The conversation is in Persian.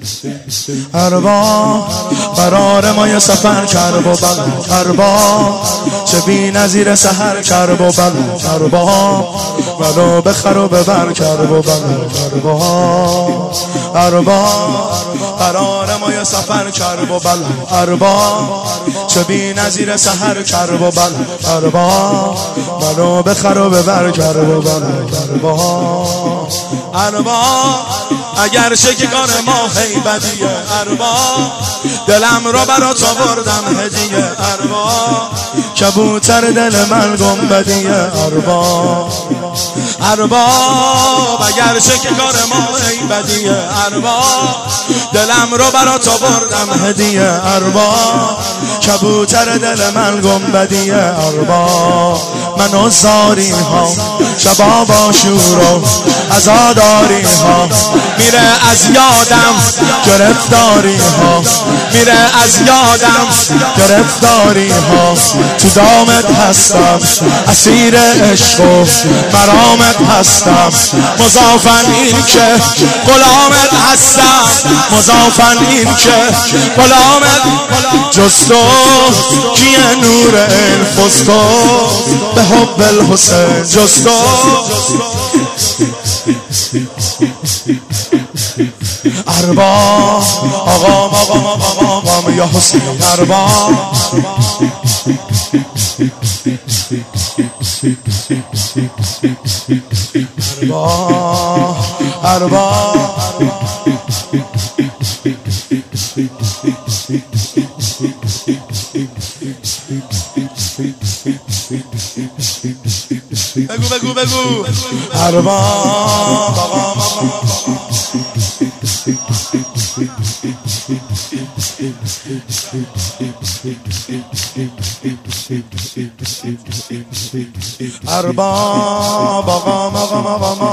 ارباب قرار ما یه سفر کرب و بلا، ارباب چه بی نظیر سحر کرب و بلا، ارباب منو بخر و ببر کرب و بلا، ارباب قرار ما یه سفر کرب و بلا، ارباب چه بی نظیر سحر کرب و بلا، ارباب منو بخر و ببر کرب و بلا، ارباب اگر شکار ما هیبتیه، ارباب دلم را برات آوردم هدیه، ارباب کبوتر دل من گنبدیه، ارباب اگر شکار ما هیبتیه، ارباب دلم را برات آوردم هدیه، ارباب کبوتر دل من گنبدیه، ارباب منو زاری ها شباب آشورا عزاداری ها، میره از یادم گرفتاری ها، میره از یادم گرفتاری ها، تو دامت هستم اسیر عشق و مرامت هستم، مضافن این که غلامت هستم، مضافن این که غلامت، جز تو کیه نور الفستو به حب الحسین، جز تو ارباب آقام یا حسین، ارباب ارباب بگو ارباب ارباب